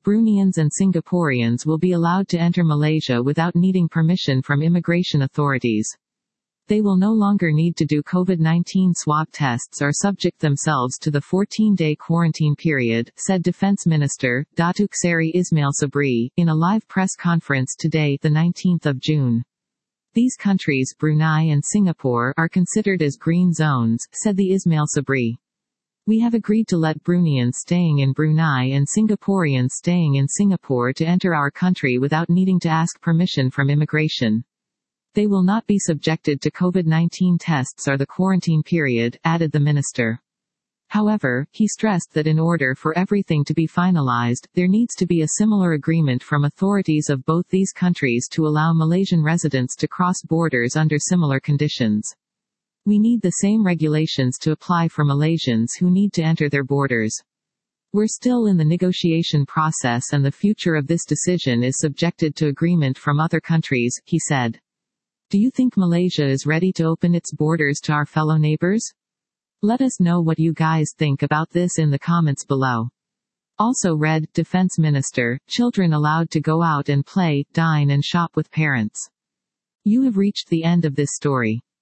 Bruneians and Singaporeans will be allowed to enter Malaysia without needing permission from immigration authorities. They will no longer need to do COVID-19 swab tests or subject themselves to the 14-day quarantine period, said Defence Minister, Datuk Seri Ismail Sabri, in a live press conference today, the 19th of June. These countries, Brunei and Singapore, are considered as green zones, said the Ismail Sabri. We have agreed to let Bruneians staying in Brunei and Singaporeans staying in Singapore to enter our country without needing to ask permission from immigration. They will not be subjected to COVID-19 tests or the quarantine period, added the minister. However, he stressed that in order for everything to be finalized, there needs to be a similar agreement from authorities of both these countries to allow Malaysian residents to cross borders under similar conditions. We need the same regulations to apply for Malaysians who need to enter their borders. We're still in the negotiation process and the future of this decision is subjected to agreement from other countries, he said. Do you think Malaysia is ready to open its borders to our fellow neighbors? Let us know what you guys think about this in the comments below. Also read, Defence Minister, children allowed to go out and play, dine and shop with parents. You have reached the end of this story.